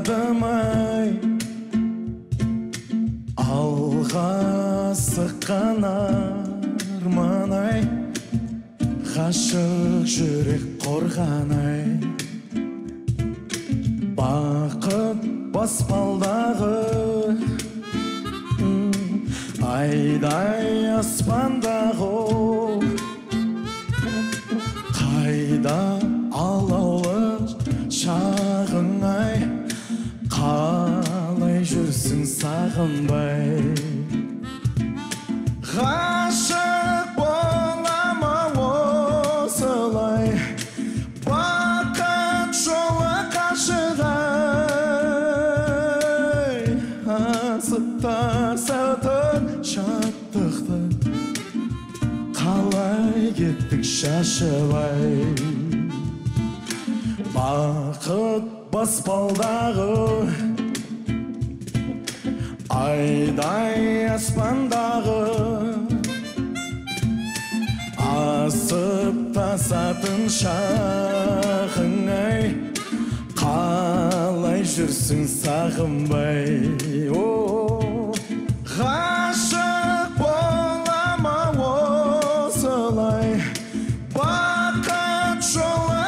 ойладым-ай, алға сыққан арман-ай, ғашық жүрек қорған-ай. Бақыт баспалдағы айдай аспандағы, қайда алаулы шағың-ай, қалай жүрсің сағынбай. Ғашық болама осылай, бақыт жолы қашық-ай. Асып тасатын шаттықты қалай кеттік шашып-ай. Бақыт баспалдағы айдай аспандағы, асып тасатын шағың-ай, қалай жүрсің сағынбай. Ғашық болама осылай, бақыт жолы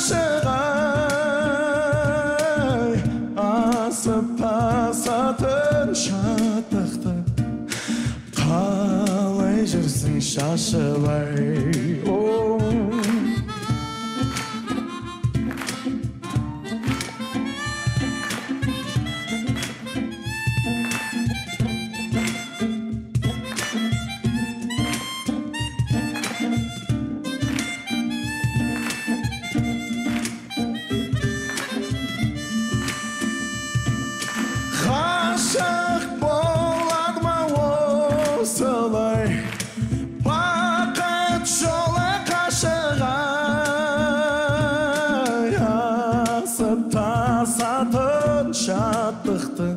қашық-ай. Асып тасатын шаттықты қалай жүрсің шашып-ай. Ғашық болады ма осылай, бақыт жолы қашық-ай. Асып тасатын шаттықты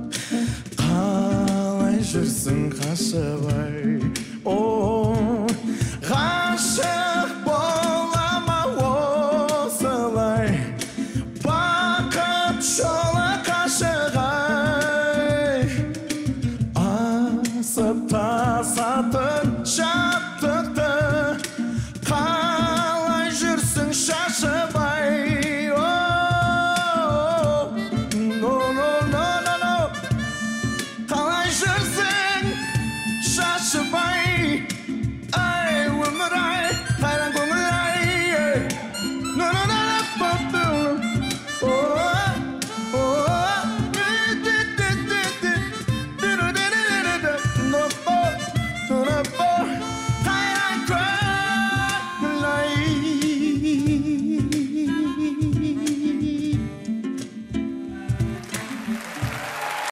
қалай жүрсің қашып-ай. Ғашық